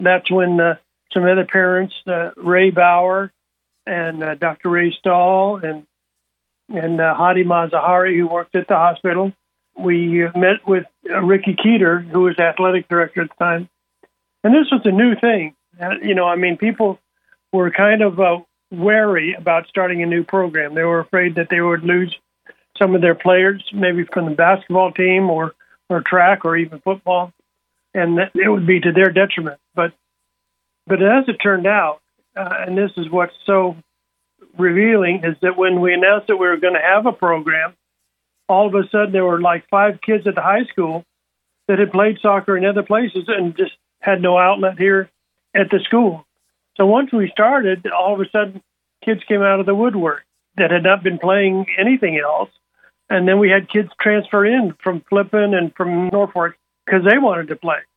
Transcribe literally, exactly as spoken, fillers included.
that's when uh, some other parents, uh, Ray Bauer and uh, Doctor Ray Stahl and and uh, Hadi Mazahari, who worked at the hospital. We uh, met with uh, Ricky Keeter, who was athletic director at the time. And this was a new thing. Uh, you know, I mean, people were kind of uh, wary about starting a new program. They were afraid that they would lose some of their players, maybe from the basketball team or, or track or even football, and that it would be to their detriment. But but as it turned out, uh, and this is what's so revealing, is that when we announced that we were going to have a program, all of a sudden there were like five kids at the high school that had played soccer in other places and just had no outlet here at the school. So once we started, all of a sudden kids came out of the woodwork that had not been playing anything else. And then we had kids transfer in from Flippin and from Norfolk because they wanted to play.